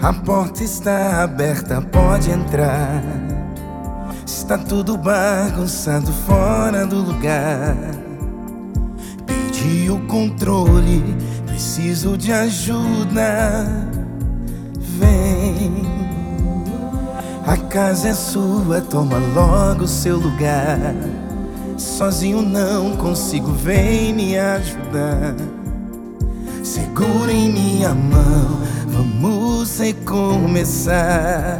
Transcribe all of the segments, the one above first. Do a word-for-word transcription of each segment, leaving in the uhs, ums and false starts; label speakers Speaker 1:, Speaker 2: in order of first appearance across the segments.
Speaker 1: A porta está aberta, pode entrar. Está tudo bagunçado, fora do lugar. Perdi o controle, preciso de ajuda. Vem, a casa é sua, toma logo seu lugar. Sozinho não consigo, vem me ajudar. Segura em minha mão, vamos recomeçar.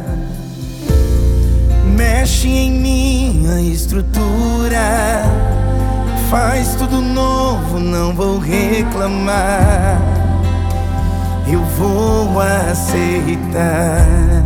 Speaker 1: Mexe em minha estrutura, faz tudo novo, não vou reclamar. Eu vou aceitar.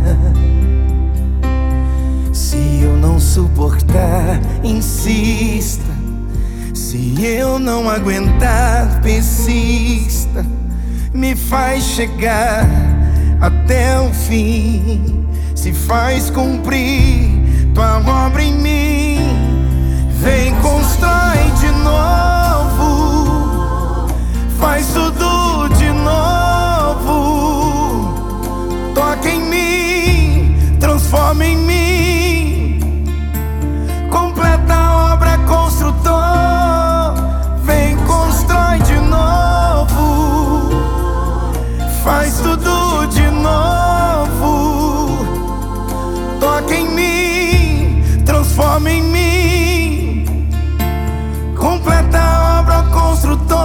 Speaker 1: Se eu não suportar, insista. Se eu não aguentar, persista. Me faz chegar até o fim. Se faz cumprir tua obra em mim. Vem, constrói de novo. Faz tudo de novo. Toca em mim, transforma em mim. Completa a obra, construtor. Vem, constrói de novo. Faz tudo de novo. Toca em mim, transforma em mim. Completa a obra, construtor.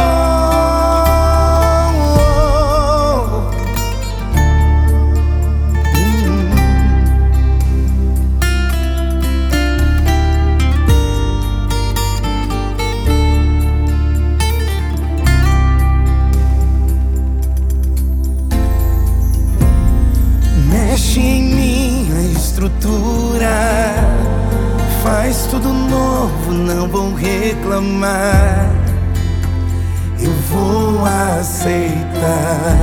Speaker 1: Mexe em minha estrutura, faz tudo novo, não vou reclamar. Eu vou aceitar.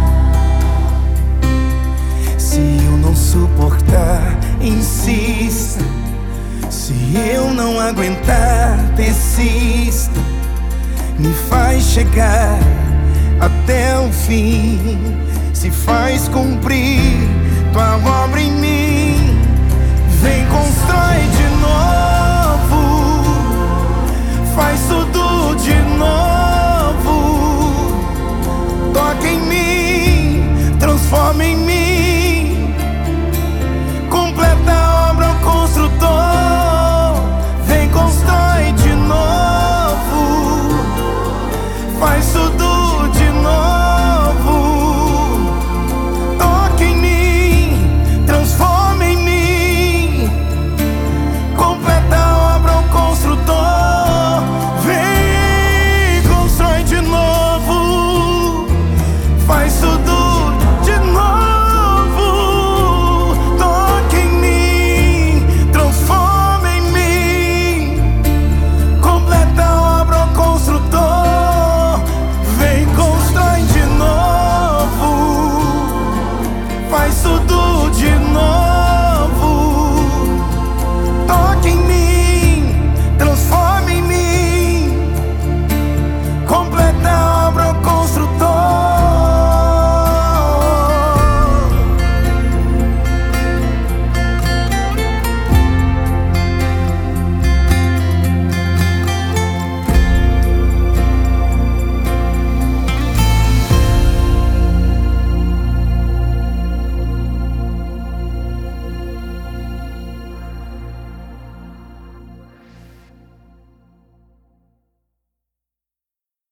Speaker 1: Se eu não suportar, insista. Se eu não aguentar, persista. Me faz chegar até o fim. Se faz cumprir tua obra em mim. Vem com